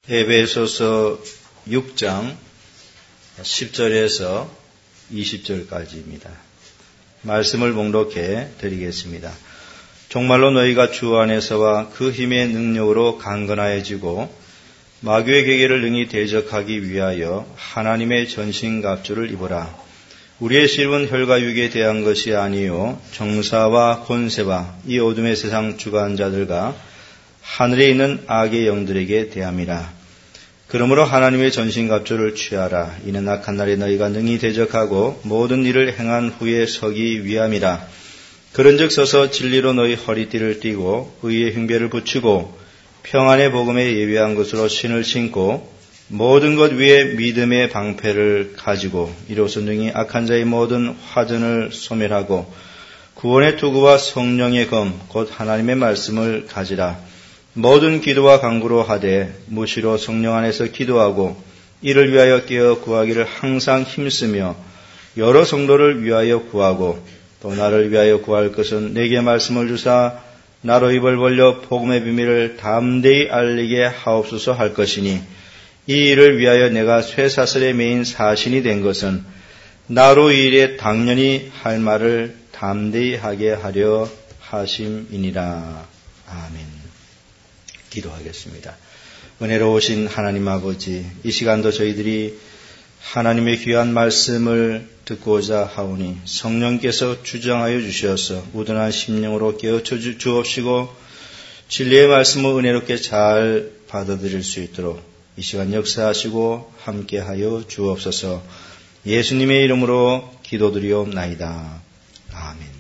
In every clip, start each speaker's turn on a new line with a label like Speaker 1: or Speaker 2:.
Speaker 1: 에베소서 6장 10절에서 20절까지입니다. 말씀을 봉독해 드리겠습니다. 정말로 너희가 주 안에서와 그 힘의 능력으로 강건하여지고 마귀의 계계를 능히 대적하기 위하여 하나님의 전신갑주를 입으라. 우리의 실은 혈과 육에 대한 것이 아니요 정사와 권세와 이 어둠의 세상 주관자들과 하늘에 있는 악의 영들에게 대함이라. 그러므로 하나님의 전신갑주를 취하라. 이는 악한 날에 너희가 능히 대적하고 모든 일을 행한 후에 서기 위함이라. 그런즉 서서 진리로 너희 허리띠를 띠고 의의 흉배를 붙이고 평안의 복음에 예비한 것으로 신을 신고 모든 것 위에 믿음의 방패를 가지고 이로써 능히 악한 자의 모든 화전을 소멸하고 구원의 투구와 성령의 검 곧 하나님의 말씀을 가지라. 모든 기도와 간구로 하되 무시로 성령 안에서 기도하고 이를 위하여 깨어 구하기를 항상 힘쓰며 여러 성도를 위하여 구하고 또 나를 위하여 구할 것은 내게 말씀을 주사 나로 입을 벌려 복음의 비밀을 담대히 알리게 하옵소서 할 것이니 이 일을 위하여 내가 쇠사슬에 매인 사신이 된 것은 나로 이 일에 당연히 할 말을 담대히 하게 하려 하심이니라. 아멘. 기도하겠습니다. 은혜로우신 하나님 아버지, 이 시간도 저희들이 하나님의 귀한 말씀을 듣고자 하오니 성령께서 주장하여 주셔서 우둔한 심령으로 깨우쳐 주옵시고 진리의 말씀을 은혜롭게 잘 받아들일 수 있도록 이 시간 역사하시고 함께하여 주옵소서. 예수님의 이름으로 기도드리옵나이다. 아멘.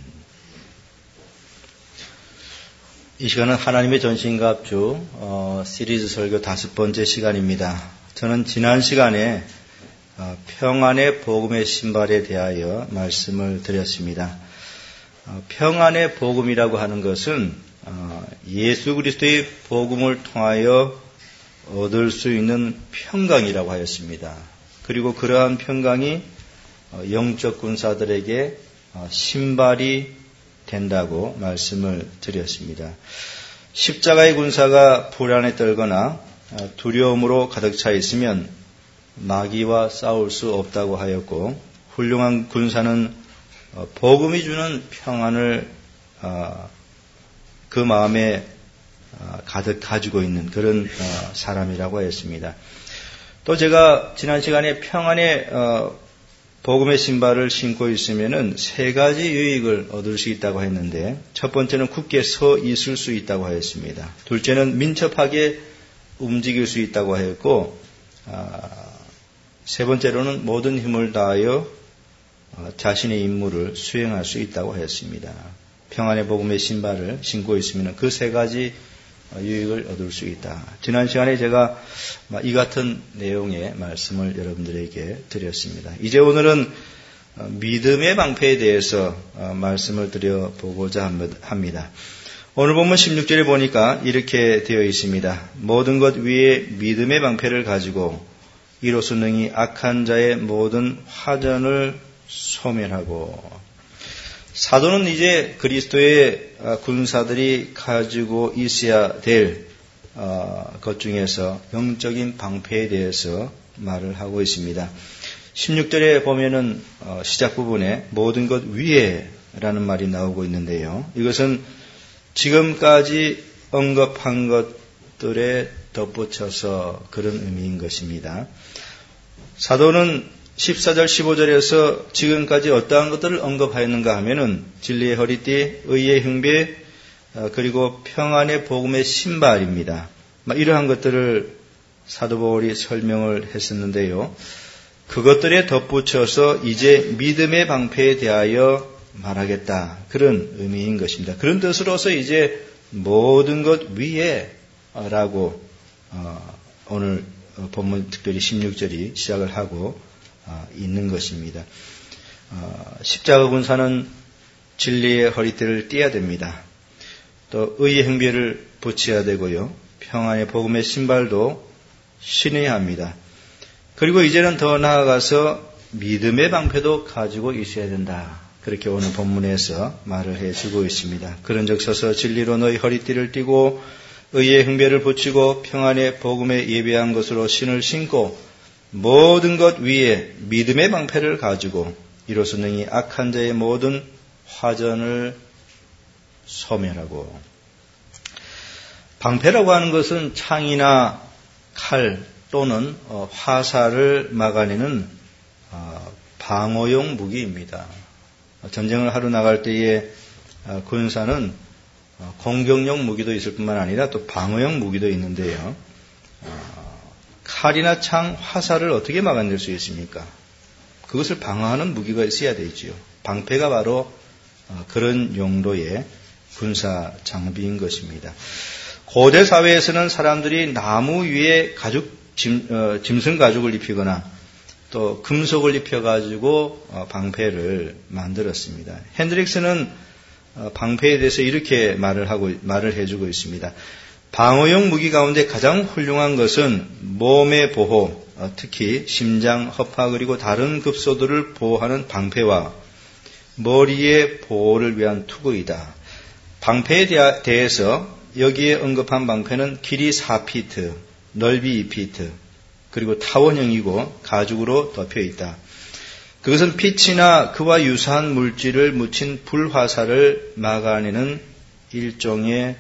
Speaker 1: 이 시간은 하나님의 전신갑주 시리즈 설교 5번째 시간입니다. 저는 지난 시간에 평안의 복음의 신발에 대하여 말씀을 드렸습니다. 평안의 복음이라고 하는 것은 예수 그리스도의 복음을 통하여 얻을 수 있는 평강이라고 하였습니다. 그리고 그러한 평강이 영적 군사들에게 신발이 된다고 말씀을 드렸습니다. 십자가의 군사가 불안에 떨거나 두려움으로 가득 차 있으면 마귀와 싸울 수 없다고 하였고, 훌륭한 군사는 복음이 주는 평안을 그 마음에 가득 가지고 있는 그런 사람이라고 하였습니다. 또 제가 지난 시간에 평안의 복음의 신발을 신고 있으면은 3가지 유익을 얻을 수 있다고 했는데, 첫 번째는 굳게 서 있을 수 있다고 하였습니다. 둘째는 민첩하게 움직일 수 있다고 하였고, 세 번째로는 모든 힘을 다하여 자신의 임무를 수행할 수 있다고 하였습니다. 평안의 복음의 신발을 신고 있으면 그 3가지 유익을 얻을 수 있다. 지난 시간에 제가 이 같은 내용의 말씀을 여러분들에게 드렸습니다. 이제 오늘은 믿음의 방패에 대해서 말씀을 드려보고자 합니다. 오늘 본문 16절에 보니까 이렇게 되어 있습니다. 모든 것 위에 믿음의 방패를 가지고 이로써 능히 악한 자의 모든 화전을 소멸하고. 사도는 이제 그리스도의 군사들이 가지고 있어야 될 것 중에서 영적인 방패에 대해서 말을 하고 있습니다. 16절에 보면은 시작 부분에 모든 것 위에 라는 말이 나오고 있는데요. 이것은 지금까지 언급한 것들에 덧붙여서 그런 의미인 것입니다. 사도는 14절 15절에서 지금까지 어떠한 것들을 언급하였는가 하면은 진리의 허리띠, 의의 흉배, 그리고 평안의 복음의 신발입니다. 이러한 것들을 사도 바울이 설명을 했었는데요. 그것들에 덧붙여서 이제 믿음의 방패에 대하여 말하겠다. 그런 의미인 것입니다. 그런 뜻으로서 이제 모든 것 위에 라고 오늘 본문 특별히 16절이 시작을 하고 있는 것입니다. 십자가 군사는 진리의 허리띠를 띠어야 됩니다. 또 의의 흉배를 붙여야 되고요. 평안의 복음의 신발도 신어야 합니다. 그리고 이제는 더 나아가서 믿음의 방패도 가지고 있어야 된다. 그렇게 오늘 본문에서 말을 해주고 있습니다. 그런즉 서서 진리로 너희 허리띠를 띠고 의의 흥배를 붙이고 평안의 복음에 예배한 것으로 신을 신고 모든 것 위에 믿음의 방패를 가지고 이로써 능히 악한 자의 모든 화전을 소멸하고. 방패라고 하는 것은 창이나 칼 또는 화살을 막아내는 방어용 무기입니다. 전쟁을 하러 나갈 때에 군사는 공격용 무기도 있을 뿐만 아니라 또 방어용 무기도 있는데요. 칼이나 창, 화살을 어떻게 막아낼 수 있습니까? 그것을 방어하는 무기가 있어야 되지요. 방패가 바로 그런 용도의 군사 장비인 것입니다. 고대 사회에서는 사람들이 나무 위에 짐승 가죽을 입히거나 또 금속을 입혀가지고 방패를 만들었습니다. 핸드릭스는 방패에 대해서 이렇게 말을 해주고 있습니다. 방어용 무기 가운데 가장 훌륭한 것은 몸의 보호, 특히 심장, 허파 그리고 다른 급소들을 보호하는 방패와 머리의 보호를 위한 투구이다. 방패에 대해서 여기에 언급한 방패는 길이 4피트, 넓이 2피트, 그리고 타원형이고 가죽으로 덮여 있다. 그것은 빛이나 그와 유사한 물질을 묻힌 불화살을 막아내는 일종의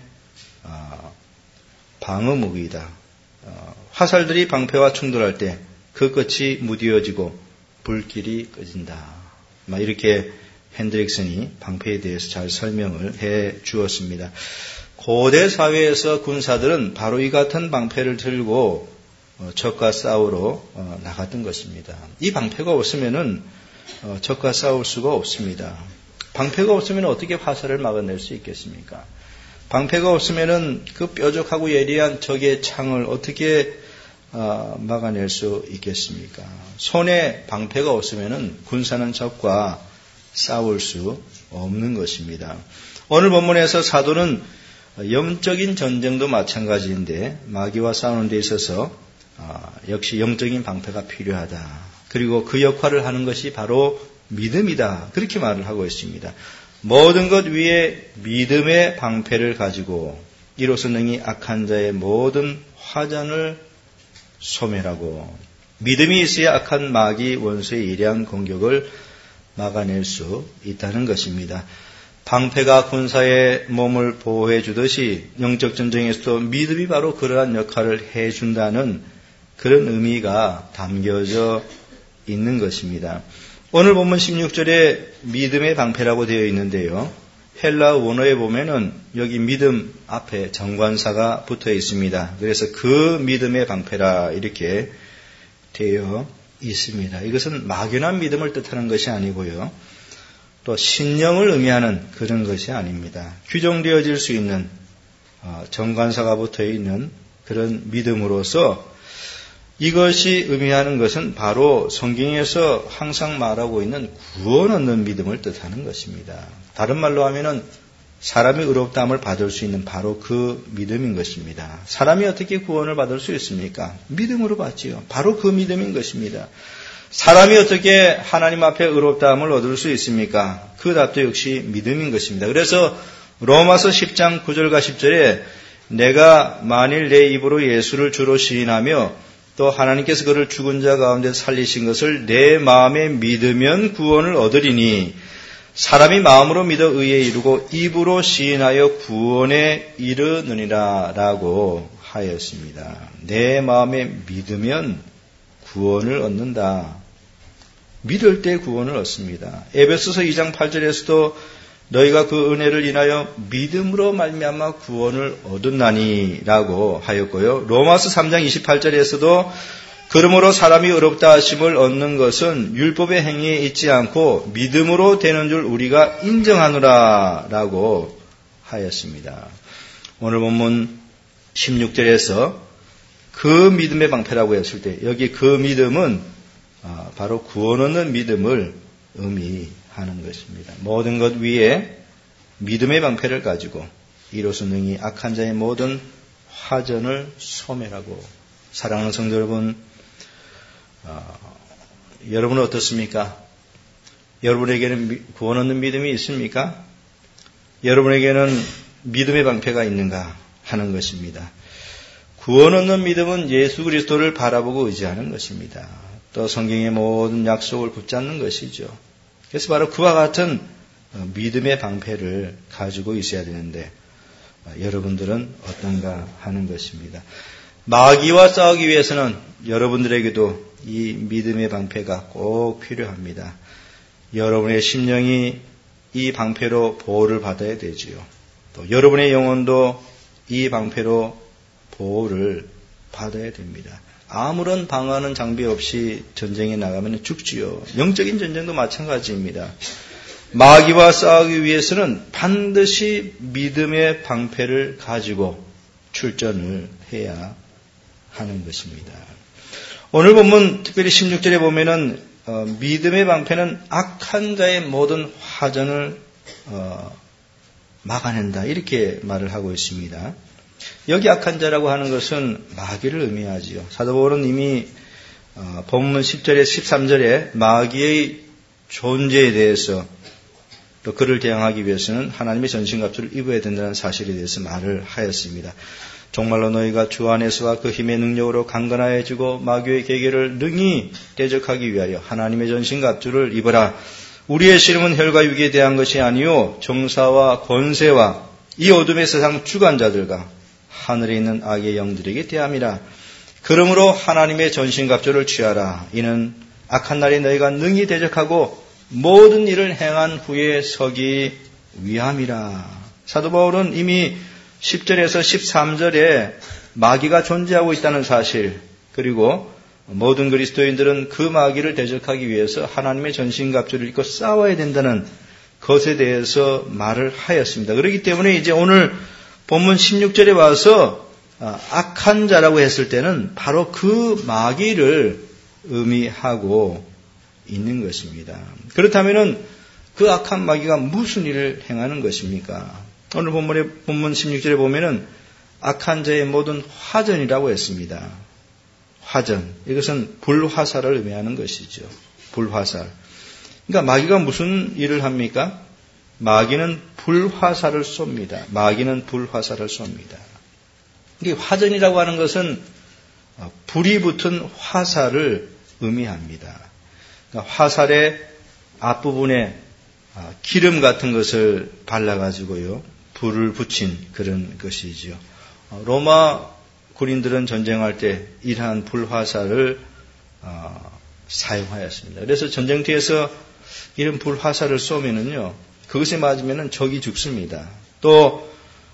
Speaker 1: 방어 무기이다. 화살들이 방패와 충돌할 때 그 끝이 무뎌지고 불길이 꺼진다. 이렇게 핸드릭슨이 방패에 대해서 잘 설명을 해 주었습니다. 고대 사회에서 군사들은 바로 이 같은 방패를 들고 적과 싸우러 나갔던 것입니다. 이 방패가 없으면은 적과 싸울 수가 없습니다. 방패가 없으면 어떻게 화살을 막아낼 수 있겠습니까? 방패가 없으면은 그 뾰족하고 예리한 적의 창을 어떻게 막아낼 수 있겠습니까? 손에 방패가 없으면은 군사는 적과 싸울 수 없는 것입니다. 오늘 본문에서 사도는 영적인 전쟁도 마찬가지인데 마귀와 싸우는 데 있어서 역시 영적인 방패가 필요하다. 그리고 그 역할을 하는 것이 바로 믿음이다. 그렇게 말을 하고 있습니다. 모든 것 위에 믿음의 방패를 가지고 이로써 능히 악한 자의 모든 화전을 소멸하고. 믿음이 있어야 악한 마귀 원수의 예리한 공격을 막아낼 수 있다는 것입니다. 방패가 군사의 몸을 보호해 주듯이 영적 전쟁에서도 믿음이 바로 그러한 역할을 해준다는 그런 의미가 담겨져 있는 것입니다. 오늘 본문 16절에 믿음의 방패라고 되어 있는데요. 헬라 원어에 보면은 여기 믿음 앞에 정관사가 붙어 있습니다. 그래서 그 믿음의 방패라 이렇게 되어 있습니다. 이것은 막연한 믿음을 뜻하는 것이 아니고요. 또 신령을 의미하는 그런 것이 아닙니다. 규정되어질 수 있는 정관사가 붙어 있는 그런 믿음으로서 이것이 의미하는 것은 바로 성경에서 항상 말하고 있는 구원 얻는 믿음을 뜻하는 것입니다. 다른 말로 하면은 사람이 의롭다함을 받을 수 있는 바로 그 믿음인 것입니다. 사람이 어떻게 구원을 받을 수 있습니까? 믿음으로 받지요. 바로 그 믿음인 것입니다. 사람이 어떻게 하나님 앞에 의롭다함을 얻을 수 있습니까? 그 답도 역시 믿음인 것입니다. 그래서 로마서 10장 9절과 10절에 내가 만일 내 입으로 예수를 주로 시인하며 또 하나님께서 그를 죽은 자 가운데 살리신 것을 내 마음에 믿으면 구원을 얻으리니 사람이 마음으로 믿어 의에 이르고 입으로 시인하여 구원에 이르느니라 라고 하였습니다. 내 마음에 믿으면 구원을 얻는다. 믿을 때 구원을 얻습니다. 에베소서 2장 8절에서도 너희가 그 은혜를 인하여 믿음으로 말미암아 구원을 얻었나니라고 하였고요. 로마서 3장 28절에서도 그러므로 사람이 의롭다 하심을 얻는 것은 율법의 행위에 있지 않고 믿음으로 되는 줄 우리가 인정하노라라고 하였습니다. 오늘 본문 16절에서 그 믿음의 방패라고 했을 때 여기 그 믿음은 바로 구원 얻는 믿음을 의미하는 것입니다. 모든 것 위에 믿음의 방패를 가지고 이로써 능히 악한 자의 모든 화전을 소멸하고. 사랑하는 성도 여러분, 여러분은 어떻습니까? 여러분에게는 구원 얻는 믿음이 있습니까? 여러분에게는 믿음의 방패가 있는가? 하는 것입니다. 구원 얻는 믿음은 예수 그리스도를 바라보고 의지하는 것입니다. 또 성경의 모든 약속을 붙잡는 것이죠. 그래서 바로 그와 같은 믿음의 방패를 가지고 있어야 되는데 여러분들은 어떤가 하는 것입니다. 마귀와 싸우기 위해서는 여러분들에게도 이 믿음의 방패가 꼭 필요합니다. 여러분의 심령이 이 방패로 보호를 받아야 되지요. 또 여러분의 영혼도 이 방패로 보호를 받아야 됩니다. 아무런 방어하는 장비 없이 전쟁에 나가면 죽지요. 영적인 전쟁도 마찬가지입니다. 마귀와 싸우기 위해서는 반드시 믿음의 방패를 가지고 출전을 해야 하는 것입니다. 오늘 본문 특별히 16절에 보면은 믿음의 방패는 악한 자의 모든 화전을 막아낸다 이렇게 말을 하고 있습니다. 여기 악한 자라고 하는 것은 마귀를 의미하지요. 사도 바울은 이미 본문 10절에 13절에 마귀의 존재에 대해서 또 그를 대항하기 위해서는 하나님의 전신갑주를 입어야 된다는 사실에 대해서 말을 하였습니다. 정말로 너희가 주 안에서와 그 힘의 능력으로 강건하여지고 마귀의 계계를 능히 대적하기 위하여 하나님의 전신갑주를 입어라. 우리의 씨름은 혈과 육에 대한 것이 아니요 정사와 권세와 이 어둠의 세상 주관자들과 하늘에 있는 악의 영들에게 대함이라. 그러므로 하나님의 전신갑주를 취하라. 이는 악한 날에 너희가 능히 대적하고 모든 일을 행한 후에 서기 위함이라. 사도 바울은 이미 10절에서 13절에 마귀가 존재하고 있다는 사실, 그리고 모든 그리스도인들은 그 마귀를 대적하기 위해서 하나님의 전신갑주를 입고 싸워야 된다는 것에 대해서 말을 하였습니다. 그렇기 때문에 이제 오늘 본문 16절에 와서 악한 자라고 했을 때는 바로 그 마귀를 의미하고 있는 것입니다. 그렇다면 그 악한 마귀가 무슨 일을 행하는 것입니까? 오늘 본문 16절에 보면은 악한 자의 모든 화전이라고 했습니다. 화전. 이것은 불화살을 의미하는 것이죠. 불화살. 그러니까 마귀가 무슨 일을 합니까? 마귀는 불화살을 쏩니다. 마귀는 불화살을 쏩니다. 이게 화전이라고 하는 것은 불이 붙은 화살을 의미합니다. 그러니까 화살의 앞부분에 기름 같은 것을 발라가지고요, 불을 붙인 그런 것이지요. 로마 군인들은 전쟁할 때 이러한 불화살을 사용하였습니다. 그래서 전쟁터에서 이런 불화살을 쏘면은요, 그것에 맞으면은 적이 죽습니다. 또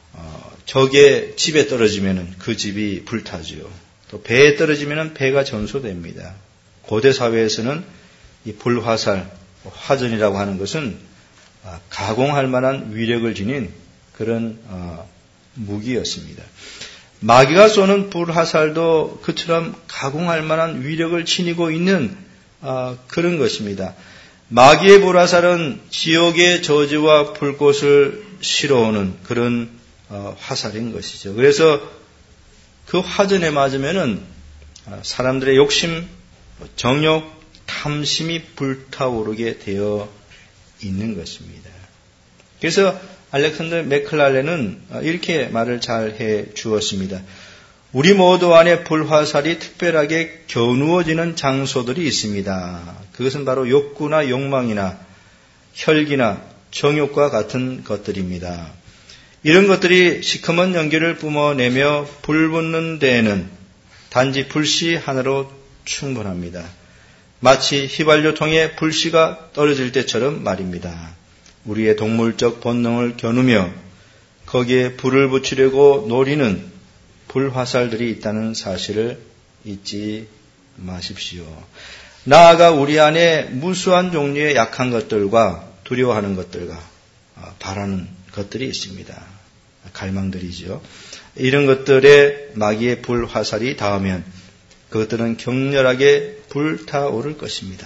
Speaker 1: 적의 집에 떨어지면은 그 집이 불타지요. 또 배에 떨어지면은 배가 전소됩니다. 고대 사회에서는 이 불화살, 화전이라고 하는 것은 가공할 만한 위력을 지닌 그런 무기였습니다. 마귀가 쏘는 불화살도 그처럼 가공할 만한 위력을 지니고 있는 그런 것입니다. 마귀의 불화살은 지옥의 저주와 불꽃을 실어오는 그런 화살인 것이죠. 그래서 그 화전에 맞으면은 사람들의 욕심, 정욕, 탐심이 불타오르게 되어 있는 것입니다. 그래서 알렉산더 맥클랄렌은 이렇게 말을 잘 해 주었습니다. 우리 모두 안에 불화살이 특별하게 겨누어지는 장소들이 있습니다. 그것은 바로 욕구나 욕망이나 혈기나 정욕과 같은 것들입니다. 이런 것들이 시커먼 연기를 뿜어내며 불붙는 데에는 단지 불씨 하나로 충분합니다. 마치 휘발유통에 불씨가 떨어질 때처럼 말입니다. 우리의 동물적 본능을 겨누며 거기에 불을 붙이려고 노리는 불화살들이 있다는 사실을 잊지 마십시오. 나아가 우리 안에 무수한 종류의 약한 것들과 두려워하는 것들과 바라는 것들이 있습니다. 갈망들이죠. 이런 것들에 마귀의 불화살이 닿으면 그것들은 격렬하게 불타오를 것입니다.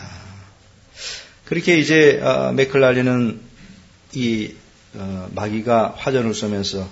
Speaker 1: 그렇게 이제 맥클랄렌은 이 마귀가 화전을 쏘면서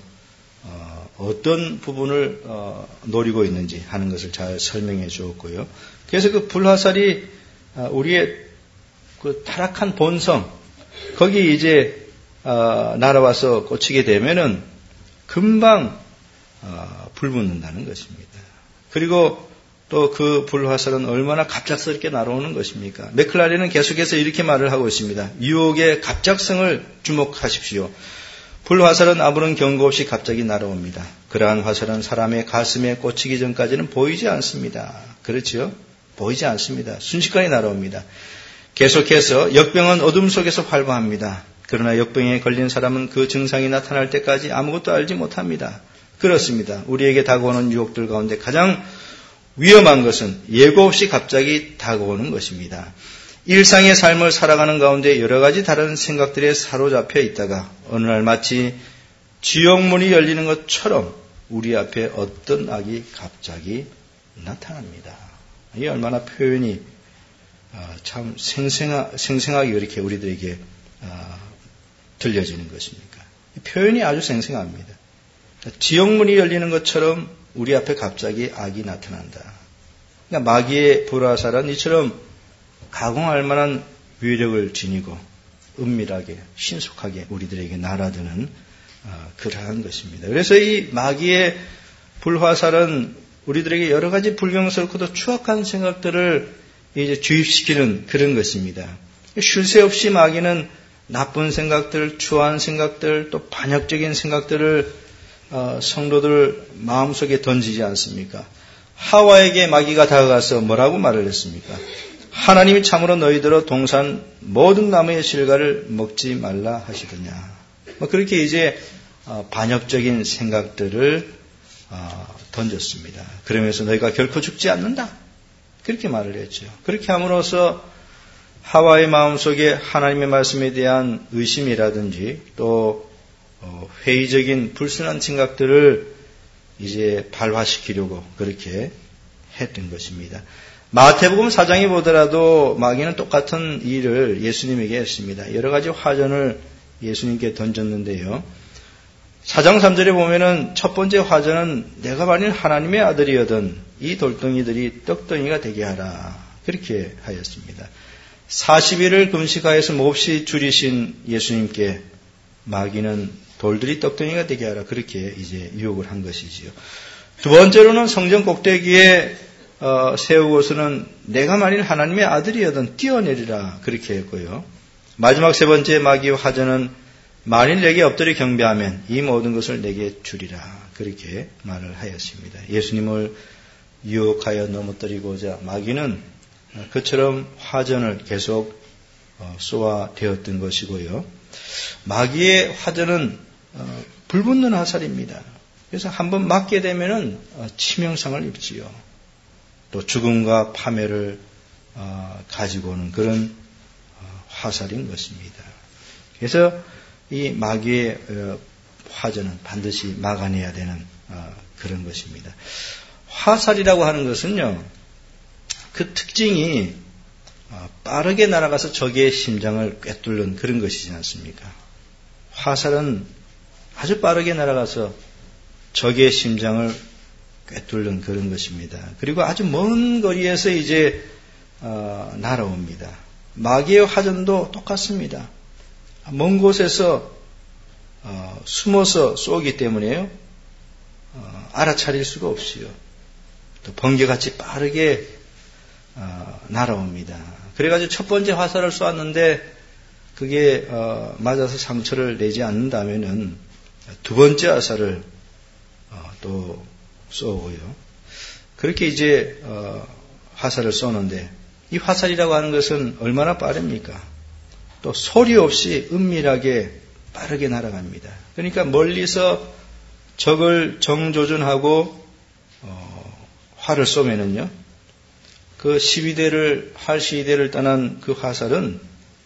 Speaker 1: 어떤 부분을 노리고 있는지 하는 것을 잘 설명해 주었고요. 그래서 그 불화살이 우리의 그 타락한 본성, 거기 이제 날아와서 꽂히게 되면은 금방 불붙는다는 것입니다. 그리고 또 그 불화살은 얼마나 갑작스럽게 날아오는 것입니까? 맥클라렌은 계속해서 이렇게 말을 하고 있습니다. 유혹의 갑작성을 주목하십시오. 불화살은 아무런 경고 없이 갑자기 날아옵니다. 그러한 화살은 사람의 가슴에 꽂히기 전까지는 보이지 않습니다. 그렇지요? 보이지 않습니다. 순식간에 날아옵니다. 계속해서 역병은 어둠 속에서 활보합니다. 그러나 역병에 걸린 사람은 그 증상이 나타날 때까지 아무것도 알지 못합니다. 그렇습니다. 우리에게 다가오는 유혹들 가운데 가장 위험한 것은 예고 없이 갑자기 다가오는 것입니다. 일상의 삶을 살아가는 가운데 여러 가지 다른 생각들에 사로잡혀 있다가 어느 날 마치 지옥문이 열리는 것처럼 우리 앞에 어떤 악이 갑자기 나타납니다. 이게 얼마나 표현이 참 생생하게 이렇게 우리들에게 들려지는 것입니까? 표현이 아주 생생합니다. 지옥문이 열리는 것처럼 우리 앞에 갑자기 악이 나타난다. 그러니까 마귀의 불화살은 이처럼 가공할 만한 위력을 지니고 은밀하게 신속하게 우리들에게 날아드는 그러한 것입니다. 그래서 이 마귀의 불화살은 우리들에게 여러 가지 불경스럽고도 추악한 생각들을 이제 주입시키는 그런 것입니다. 쉴 새 없이 마귀는 나쁜 생각들, 추한 생각들, 또 반역적인 생각들을 성도들 마음속에 던지지 않습니까? 하와에게 마귀가 다가가서 뭐라고 말을 했습니까? 하나님이 참으로 너희들로 동산 모든 나무의 실과를 먹지 말라 하시더냐. 그렇게 이제 반역적인 생각들을 던졌습니다. 그러면서 너희가 결코 죽지 않는다. 그렇게 말을 했죠. 그렇게 함으로써 하와의 마음속에 하나님의 말씀에 대한 의심이라든지 또 회의적인 불순한 생각들을 이제 발화시키려고 그렇게 했던 것입니다. 마태복음 4장에 보더라도 마귀는 똑같은 일을 예수님에게 했습니다. 여러 가지 화전을 예수님께 던졌는데요. 4장 3절에 보면은 첫 번째 화전은 내가 만일 하나님의 아들이여든 이 돌덩이들이 떡덩이가 되게 하라. 그렇게 하였습니다. 40일을 금식하여서 몹시 줄이신 예수님께 마귀는 돌들이 떡덩이가 되게 하라. 그렇게 이제 유혹을 한 것이지요. 두 번째로는 성전 꼭대기에 세우고서는 내가 만일 하나님의 아들이여든 뛰어내리라. 그렇게 했고요. 마지막 세 번째 마귀의 화전은 만일 내게 엎드려 경배하면 이 모든 것을 내게 주리라. 그렇게 말을 하였습니다. 예수님을 유혹하여 넘어뜨리고자 마귀는 그처럼 화전을 계속 쏘아대었던 것이고요. 마귀의 화전은 불붙는 화살입니다. 그래서 한번 맞게 되면은 치명상을 입지요. 또 죽음과 파멸을 가지고 오는 그런 화살인 것입니다. 그래서 이 마귀의 화전은 반드시 막아내야 되는 그런 것입니다. 화살이라고 하는 것은요, 그 특징이 빠르게 날아가서 적의 심장을 꿰뚫는 그런 것이지 않습니까? 화살은 아주 빠르게 날아가서 적의 심장을 꿰뚫는 그런 것입니다. 그리고 아주 먼 거리에서 이제 날아옵니다. 마귀의 화전도 똑같습니다. 먼 곳에서 숨어서 쏘기 때문에요. 알아차릴 수가 없어요. 또 번개같이 빠르게 날아옵니다. 그래가지고 첫 번째 화살을 쏘았는데 그게 맞아서 상처를 내지 않는다면은 두 번째 화살을 또 쏘고요. 그렇게 이제 화살을 쏘는데 이 화살이라고 하는 것은 얼마나 빠릅니까? 또 소리 없이 은밀하게 빠르게 날아갑니다. 그러니까 멀리서 적을 정조준하고 활을 쏘면은요, 그 활 시위대를 떠난 그 화살은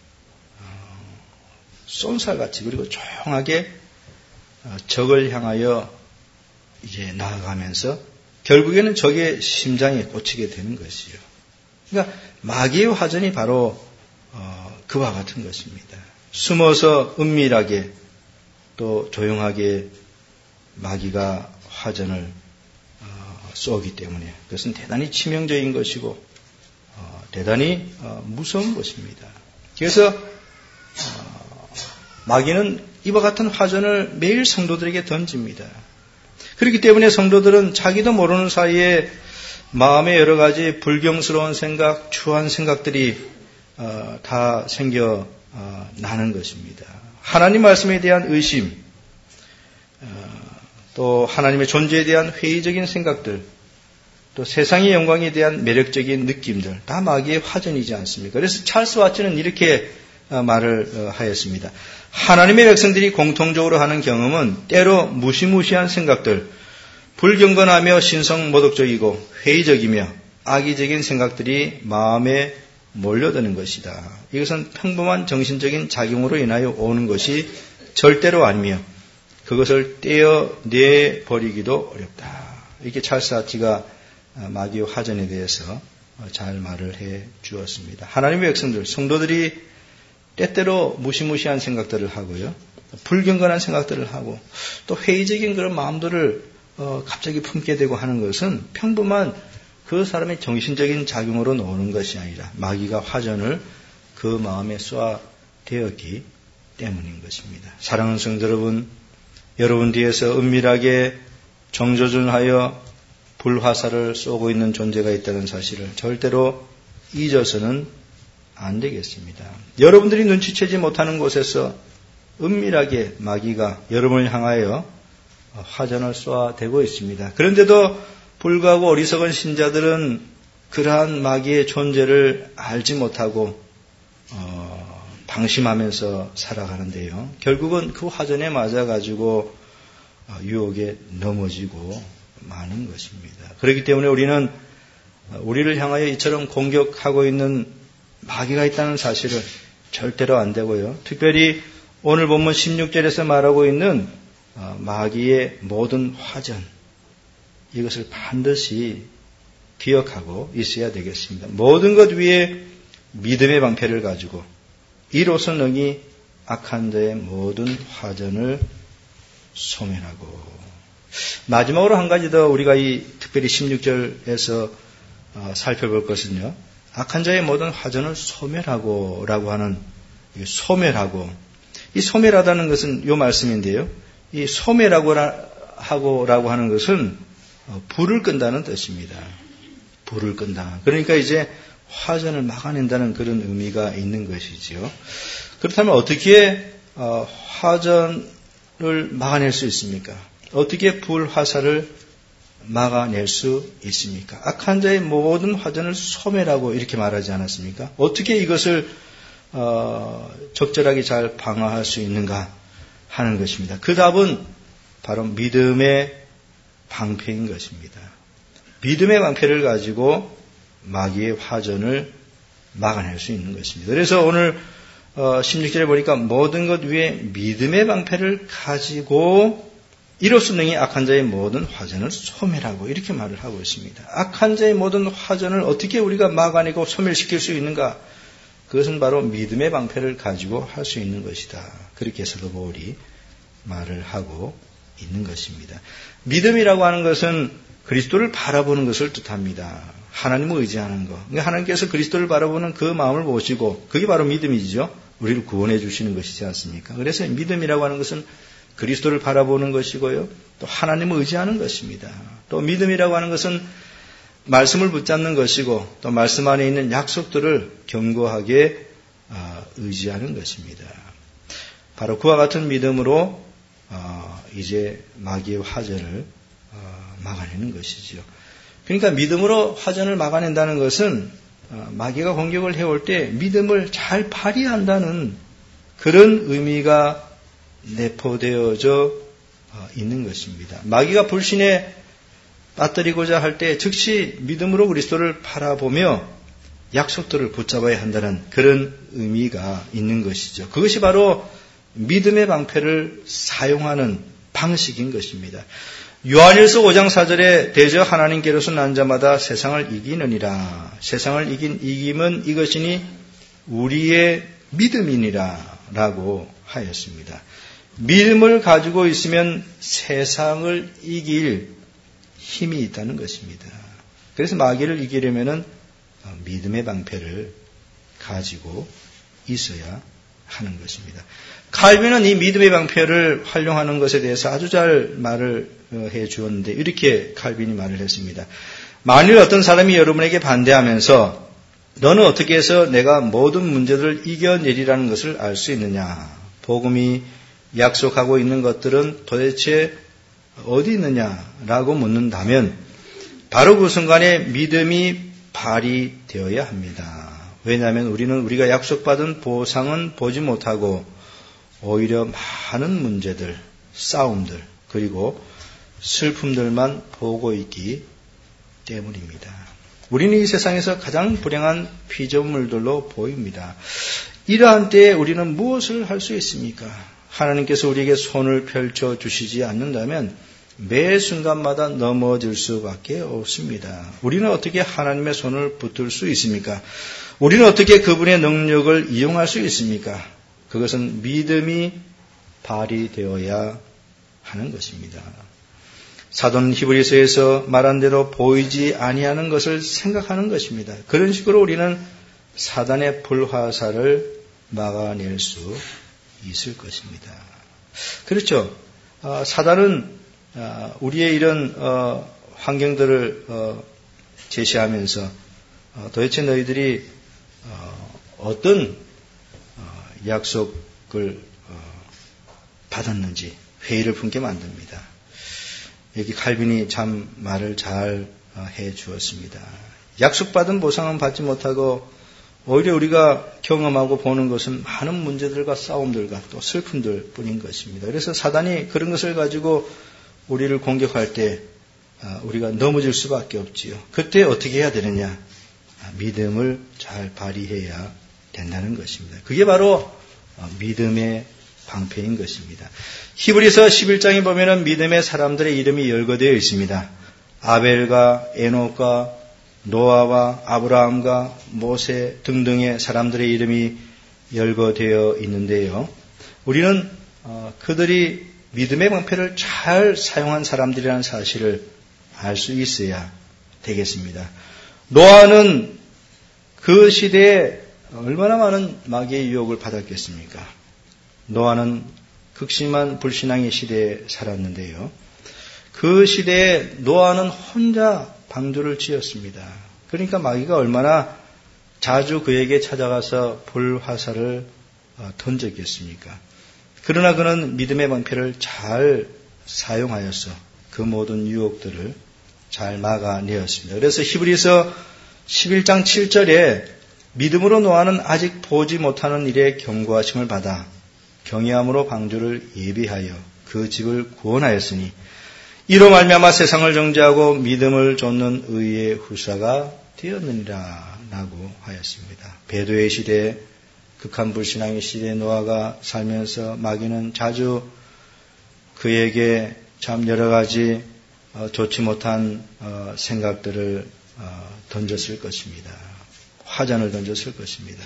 Speaker 1: 쏜살같이 그리고 조용하게 적을 향하여 이제 나아가면서 결국에는 적의 심장에 꽂히게 되는 것이요. 그러니까 마귀의 화전이 바로 그와 같은 것입니다. 숨어서 은밀하게 또 조용하게 마귀가 화전을 쏘기 때문에 그것은 대단히 치명적인 것이고 대단히 무서운 것입니다. 그래서 마귀는 이와 같은 화전을 매일 성도들에게 던집니다. 그렇기 때문에 성도들은 자기도 모르는 사이에 마음에 여러 가지 불경스러운 생각, 추한 생각들이 다 생겨나는 것입니다. 하나님 말씀에 대한 의심, 또 하나님의 존재에 대한 회의적인 생각들, 또 세상의 영광에 대한 매력적인 느낌들, 다 마귀의 화전이지 않습니까? 그래서 찰스 와츠는 이렇게 말을 하였습니다. 하나님의 백성들이 공통적으로 하는 경험은 때로 무시무시한 생각들, 불경건하며 신성모독적이고 회의적이며 악의적인 생각들이 마음에 몰려드는 것이다. 이것은 평범한 정신적인 작용으로 인하여 오는 것이 절대로 아니며 그것을 떼어내버리기도 어렵다. 이렇게 찰스 와츠가 마귀의 화전에 대해서 잘 말을 해 주었습니다. 하나님의 백성들, 성도들이 때때로 무시무시한 생각들을 하고요. 불경건한 생각들을 하고 또 회의적인 그런 마음들을 갑자기 품게 되고 하는 것은 평범한 그 사람의 정신적인 작용으로 나오는 것이 아니라 마귀가 화전을 그 마음에 쏘아대었기 때문인 것입니다. 사랑하는 성도 여러분, 여러분 뒤에서 은밀하게 정조준하여 불화살을 쏘고 있는 존재가 있다는 사실을 절대로 잊어서는 안 되겠습니다. 여러분들이 눈치채지 못하는 곳에서 은밀하게 마귀가 여러분을 향하여 화전을 쏘아대고 있습니다. 그런데도 불구하고 어리석은 신자들은 그러한 마귀의 존재를 알지 못하고 방심하면서 살아가는데요. 결국은 그 화전에 맞아가지고 유혹에 넘어지고 마는 것입니다. 그렇기 때문에 우리는 우리를 향하여 이처럼 공격하고 있는 마귀가 있다는 사실을 절대로 안 되고요. 특별히 오늘 본문 16절에서 말하고 있는 마귀의 모든 화전, 이것을 반드시 기억하고 있어야 되겠습니다. 모든 것 위에 믿음의 방패를 가지고 이로써 능히 악한 자의 모든 화전을 소멸하고. 마지막으로 한 가지 더 우리가 특별히 16절에서 살펴볼 것은요. 악한 자의 모든 화전을 소멸하고 라고 하는 소멸하고. 이 소멸하다는 것은 요 말씀인데요. 이 소멸하고라고 하는 것은 불을 끈다는 뜻입니다. 불을 끈다. 그러니까 이제 화전을 막아낸다는 그런 의미가 있는 것이지요. 그렇다면 어떻게 화전을 막아낼 수 있습니까? 어떻게 불화살을 막아낼 수 있습니까? 악한 자의 모든 화전을 소멸하고 이렇게 말하지 않았습니까? 어떻게 이것을 적절하게 잘 방어할 수 있는가 하는 것입니다. 그 답은 바로 믿음의 방패인 것입니다. 믿음의 방패를 가지고 마귀의 화전을 막아낼 수 있는 것입니다. 그래서 오늘 16절에 보니까 모든 것 위에 믿음의 방패를 가지고 이로써 능히 악한 자의 모든 화전을 소멸하고 이렇게 말을 하고 있습니다. 악한 자의 모든 화전을 어떻게 우리가 막아내고 소멸시킬 수 있는가? 그것은 바로 믿음의 방패를 가지고 할 수 있는 것이다. 그렇게 사도 바울이 말을 하고 있는 것입니다. 믿음이라고 하는 것은 그리스도를 바라보는 것을 뜻합니다. 하나님을 의지하는 것. 그러니까 하나님께서 그리스도를 바라보는 그 마음을 보시고 그게 바로 믿음이죠. 우리를 구원해 주시는 것이지 않습니까? 그래서 믿음이라고 하는 것은 그리스도를 바라보는 것이고요. 또 하나님을 의지하는 것입니다. 또 믿음이라고 하는 것은 말씀을 붙잡는 것이고 또 말씀 안에 있는 약속들을 견고하게 의지하는 것입니다. 바로 그와 같은 믿음으로 이제 마귀의 화전을 막아내는 것이죠. 그러니까 믿음으로 화전을 막아낸다는 것은 마귀가 공격을 해올 때 믿음을 잘 발휘한다는 그런 의미가 내포되어져 있는 것입니다. 마귀가 불신에 빠뜨리고자 할 때 즉시 믿음으로 그리스도를 바라보며 약속들을 붙잡아야 한다는 그런 의미가 있는 것이죠. 그것이 바로 믿음의 방패를 사용하는 방식인 것입니다. 요한일서 5장 4절에 대저 하나님께로서 난 자마다 세상을 이기느니라. 세상을 이김은 이것이니 우리의 믿음이니라 라고 하였습니다. 믿음을 가지고 있으면 세상을 이길 힘이 있다는 것입니다. 그래서 마귀를 이기려면 믿음의 방패를 가지고 있어야 하는 것입니다. 칼빈은 이 믿음의 방패를 활용하는 것에 대해서 아주 잘 말을 해 주었는데 이렇게 칼빈이 말을 했습니다. 만일 어떤 사람이 여러분에게 반대하면서 너는 어떻게 해서 내가 모든 문제들을 이겨내리라는 것을 알 수 있느냐? 복음이 약속하고 있는 것들은 도대체 어디 있느냐라고 묻는다면 바로 그 순간에 믿음이 발휘되어야 합니다. 왜냐하면 우리가 약속받은 보상은 보지 못하고 오히려 많은 문제들, 싸움들, 그리고 슬픔들만 보고 있기 때문입니다. 우리는 이 세상에서 가장 불행한 피조물들로 보입니다. 이러한 때에 우리는 무엇을 할 수 있습니까? 하나님께서 우리에게 손을 펼쳐 주시지 않는다면 매 순간마다 넘어질 수밖에 없습니다. 우리는 어떻게 하나님의 손을 붙들 수 있습니까? 우리는 어떻게 그분의 능력을 이용할 수 있습니까? 그것은 믿음이 발휘되어야 하는 것입니다. 사도는 히브리서에서 말한 대로 보이지 아니하는 것을 생각하는 것입니다. 그런 식으로 우리는 사단의 불화살을 막아낼 수 있을 것입니다. 그렇죠. 사단은 우리의 이런 환경들을 제시하면서 도대체 너희들이 어떤 약속을 받았는지 회의를 품게 만듭니다. 여기 칼빈이 참 말을 잘 해 주었습니다. 약속받은 보상은 받지 못하고 오히려 우리가 경험하고 보는 것은 많은 문제들과 싸움들과 또 슬픔들 뿐인 것입니다. 그래서 사단이 그런 것을 가지고 우리를 공격할 때 우리가 넘어질 수밖에 없지요. 그때 어떻게 해야 되느냐? 믿음을 잘 발휘해야 된다는 것입니다. 그게 바로 믿음의 방패인 것입니다. 히브리서 11장에 보면은 믿음의 사람들의 이름이 열거되어 있습니다. 아벨과 에녹과 노아와 아브라함과 모세 등등의 사람들의 이름이 열거되어 있는데요. 우리는 그들이 믿음의 방패를 잘 사용한 사람들이라는 사실을 알 수 있어야 되겠습니다. 노아는 그 시대에 얼마나 많은 마귀의 유혹을 받았겠습니까? 노아는 극심한 불신앙의 시대에 살았는데요. 그 시대에 노아는 혼자 방주를 지었습니다. 그러니까 마귀가 얼마나 자주 그에게 찾아가서 불화살을 던졌겠습니까? 그러나 그는 믿음의 방패를 잘 사용하여서 그 모든 유혹들을 잘 막아내었습니다. 그래서 히브리서 11장 7절에 믿음으로 노아는 아직 보지 못하는 일에 경고하심을 받아 경외함으로 방주를 예비하여 그 집을 구원하였으니 이로 말미암아 세상을 정죄하고 믿음을 좇는 의의 후사가 되었느니라 라고 하였습니다. 배도의 시대에 극한 불신앙의 시대에 노아가 살면서 마귀는 자주 그에게 참 여러 가지 좋지 못한 생각들을 던졌을 것입니다. 화전을 던졌을 것입니다.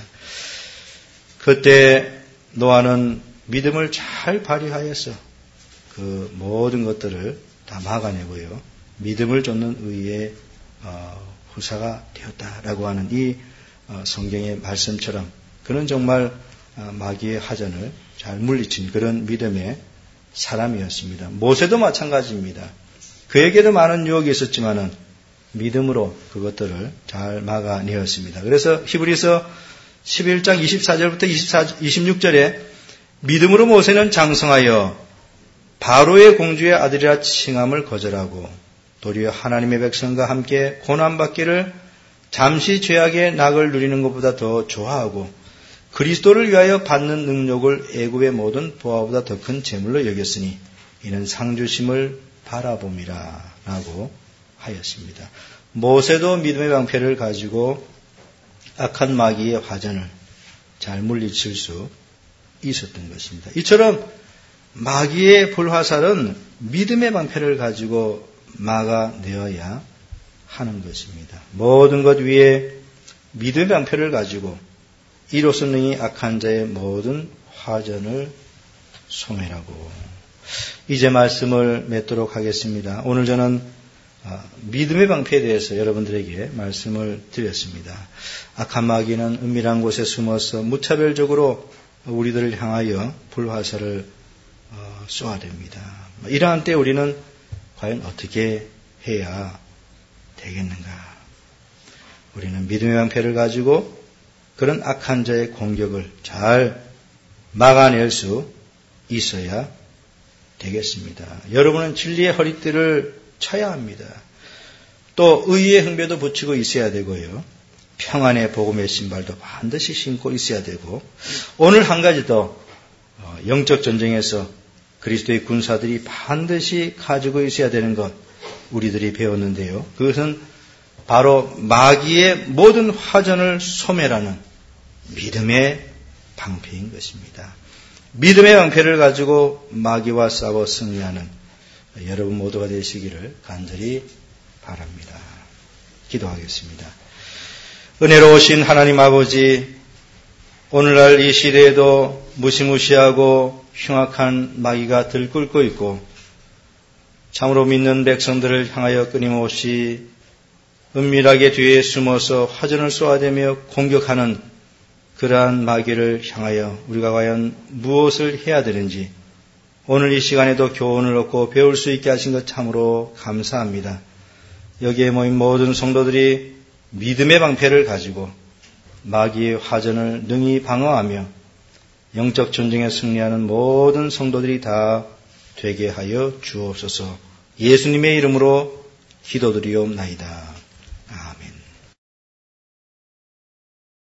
Speaker 1: 그때 노아는 믿음을 잘 발휘하여서 그 모든 것들을 다 막아내고요. 믿음을 좇는 의의 후사가 되었다라고 하는 이 성경의 말씀처럼 그는 정말 마귀의 화전을 잘 물리친 그런 믿음의 사람이었습니다. 모세도 마찬가지입니다. 그에게도 많은 유혹이 있었지만은 믿음으로 그것들을 잘 막아내었습니다. 그래서 히브리서 11장 24절부터 26절에 믿음으로 모세는 장성하여 바로의 공주의 아들이라 칭함을 거절하고 도리어 하나님의 백성과 함께 고난받기를 잠시 죄악의 낙을 누리는 것보다 더 좋아하고 그리스도를 위하여 받는 능력을 애굽의 모든 보화보다 더 큰 재물로 여겼으니 이는 상주심을 바라봄이라 라고 하였습니다. 모세도 믿음의 방패를 가지고 악한 마귀의 화전을 잘 물리칠 수 있었던 것입니다. 이처럼 마귀의 불화살은 믿음의 방패를 가지고 막아내어야 하는 것입니다. 모든 것 위에 믿음의 방패를 가지고 이로써 능히 악한 자의 모든 화전을 소멸하고 이제 말씀을 맺도록 하겠습니다. 오늘 저는 믿음의 방패에 대해서 여러분들에게 말씀을 드렸습니다. 악한 마귀는 은밀한 곳에 숨어서 무차별적으로 우리들을 향하여 불화살을 쏘아댑니다. 이러한 때 우리는 과연 어떻게 해야 되겠는가? 우리는 믿음의 방패를 가지고 그런 악한 자의 공격을 잘 막아낼 수 있어야 되겠습니다. 여러분은 진리의 허리띠를 쳐야 합니다. 또 의의 흥배도 붙이고 있어야 되고요. 평안의 복음의 신발도 반드시 신고 있어야 되고, 오늘 한 가지 더 영적 전쟁에서 그리스도의 군사들이 반드시 가지고 있어야 되는 것 우리들이 배웠는데요. 그것은 바로 마귀의 모든 화전을 소멸하는 믿음의 방패인 것입니다. 믿음의 방패를 가지고 마귀와 싸워 승리하는 여러분 모두가 되시기를 간절히 바랍니다. 기도하겠습니다. 은혜로우신 하나님 아버지, 오늘날 이 시대에도 무시무시하고 흉악한 마귀가 들끓고 있고 참으로 믿는 백성들을 향하여 끊임없이 은밀하게 뒤에 숨어서 화전을 쏘아대며 공격하는 그러한 마귀를 향하여 우리가 과연 무엇을 해야 되는지 오늘 이 시간에도 교훈을 얻고 배울 수 있게 하신 것 참으로 감사합니다. 여기에 모인 모든 성도들이 믿음의 방패를 가지고 마귀의 화전을 능히 방어하며 영적 전쟁에 승리하는 모든 성도들이 다 되게 하여 주옵소서. 예수님의 이름으로 기도드리옵나이다.